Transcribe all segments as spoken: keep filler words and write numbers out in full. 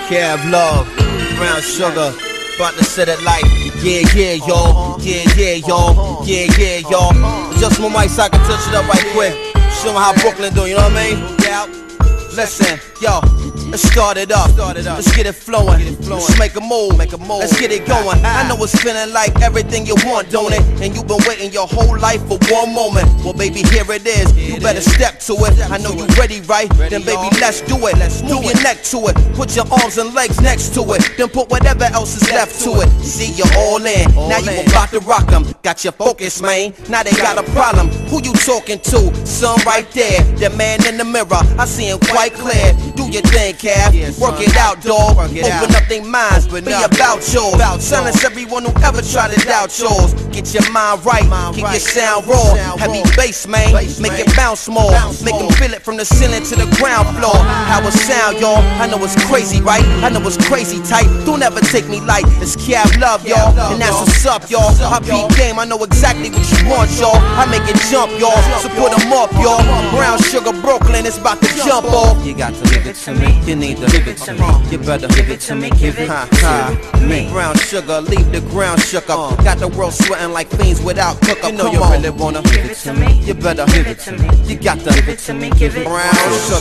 Cav Love, Brown Sugar, about to set it like, yeah, yeah, y'all, yeah, yeah, y'all, yeah, yeah, y'all. Just my mic so I can touch it up right quick. Show them how Brooklyn do, you know what I mean? Yeah. Listen, yo, let's start it up. Let's get it flowing. Let's make a move. Let's get it going. I know it's feeling like everything you want, don't it? And you've been waiting your whole life for one moment. Well, baby, here it is. You better step to it. I know you ready, right? Then, baby, let's do it. Move your neck to it. Put your arms and legs next to it. Then put whatever else is left to it. See, you're all in. Now you about to rock them. Got your focus, man. Now they got a problem. Who you talking to? Son right there. The man in the mirror. I see him quite clear. Do your thing, Cav. Work it out, dog. Open up their minds. Be about yours. Silence everyone who ever try to doubt yours. Get your mind right. Keep your sound raw. Heavy bass, man. Make it bounce more. Make them feel it from the ceiling to the ground floor. How it sound, y'all. I know it's crazy, right? I know it's crazy tight. Don't ever take me light. It's Cav Love, y'all. And that's what's up, y'all. I peep game. I know exactly what you want, y'all. I make it jump, y'all. So put them up, y'all. Brown Sugar Brooklyn is about to jump off. You got to give it to me. You need to give it to me. You better give it to me. Give it to me. Brown Sugar, leave the ground shook up. Got the world sweating like fiends without cook up. You know you really wanna give it to me. You better give it to me. You got to give it to me. Give it Brown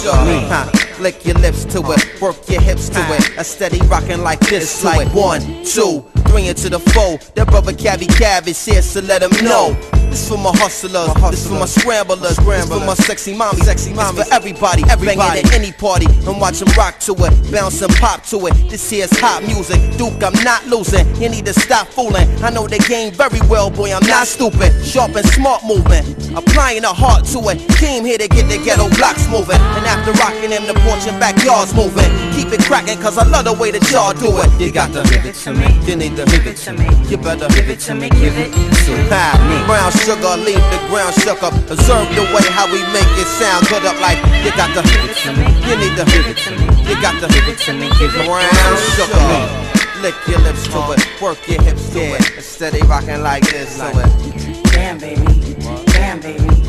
Sugar. Lick your lips to it, work your hips to it. A steady rockin' like this to it. One, two, three into the four. That brother Cavi Cav is here, so let him know. This for my hustlers, this for my scramblers, this for my sexy mommies, sexy mommies, for everybody, everybody at any party, and watch them rock to it, bounce and pop to it. This here's hot music, Duke, I'm not losing. You need to stop fooling. I know the game very well, boy, I'm not stupid. Sharp and smart moving, applying a heart to it. Came here to get the ghetto blocks moving, and after rocking them, the porch and backyards moving. Keep it cracking, cause I love the way that y'all do it. You got to give it to me. You need to give it to me. You better give it to me. Give it to me. Brown Sugar, leave the ground shook up. Observe the way how we make it sound good up like you got to give it to me. You need to give it to me. You got to give it to me. Give it Brown Sugar. Lick your lips to it, work your hips to it. Steady rocking like this to it. Damn baby, damn baby.